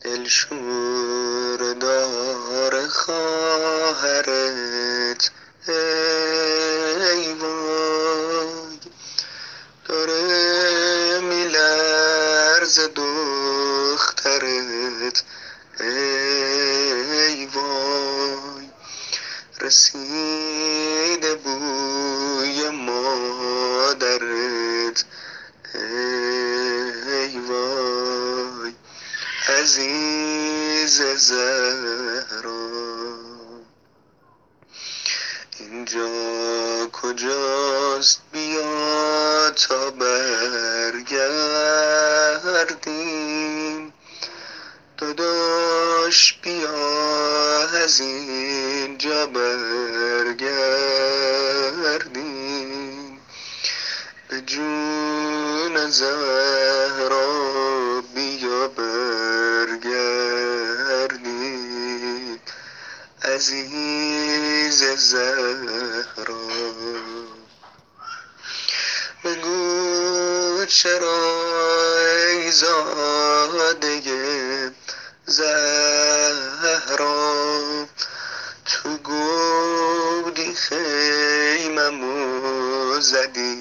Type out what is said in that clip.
دلشور دار خواهرت، ای وای داره میلرزه دخترت، ای وای رسیده بوی مادرت، ای وای عزیز زهرا. اینجا کجاست؟ بیا تا برگردیم، داداش بیا از اینجا برگردیم، به جون زهرا بیا برگردیم، عزیز زهرا. بگو چرا ای زاده زهرا، تو گودی خیممو زدی،